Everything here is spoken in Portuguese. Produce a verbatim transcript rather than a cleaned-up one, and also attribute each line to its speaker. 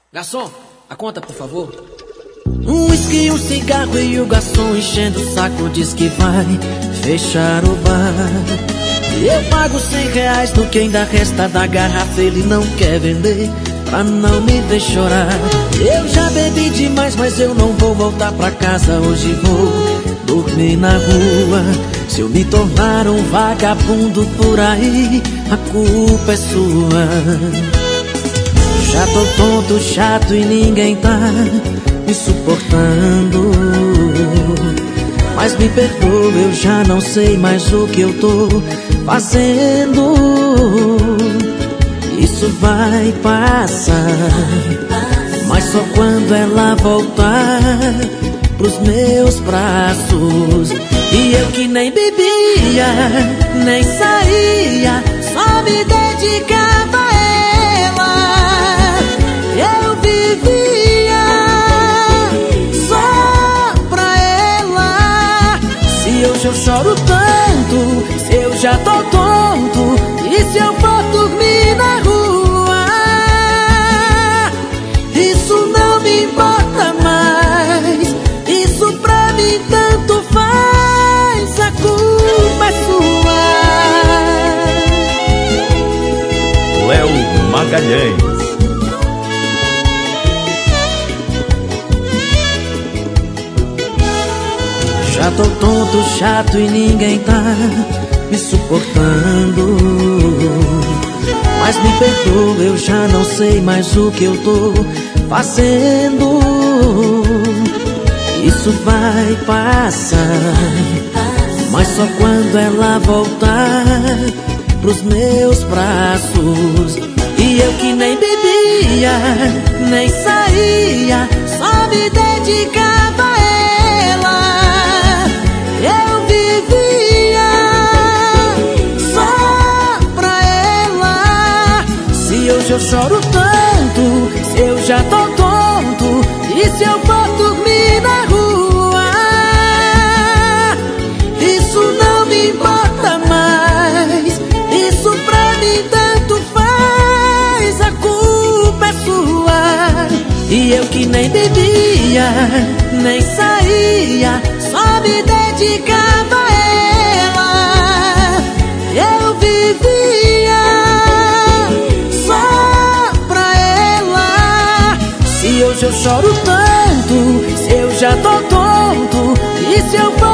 Speaker 1: Garçom, a conta, por favor. Um whisky, um cigarro e o garçom enchendo o saco diz que vai fechar o bar. Eu pago cem reais no que ainda resta da garrafa, ele não quer vender pra não me ver chorar. Eu já bebi demais, mas eu não vou voltar pra casa, hoje vou dormir na rua. Se eu me tornar um vagabundo por aí, a culpa é sua. Já tô tonto, chato e ninguém tá me suportando. Mas me perdoa, eu já não sei mais o que eu tô fazendo. Isso vai passar, mas só quando ela voltar pros meus braços. E eu que nem bebia, nem saía, só me dedicava a ela. Eu vivia só pra ela. Se hoje eu choro tanto, se eu já tô tonto, e se eu for dormir na rua, isso não me importa mais. Isso pra mim tanto faz, a culpa é sua.
Speaker 2: Léo Magalhães.
Speaker 1: Já tô tonto, chato e ninguém tá me suportando. Mas me perdoa, eu já não sei mais o que eu tô fazendo. Isso vai passar, mas só quando ela voltar pros meus braços. E eu que nem bebia, nem saía, só me dedicava a ela. Eu vivia só pra ela. Se hoje eu choro tanto, se eu já tô tonto, e se eu for dormir na rua, isso não me importa mais. Isso pra mim tanto faz, a culpa é sua. E eu que nem bebia, nem saía, só me dedicava a ela. Eu vivia só pra ela. Se hoje eu choro tanto, se eu já tô tonto, e se eu for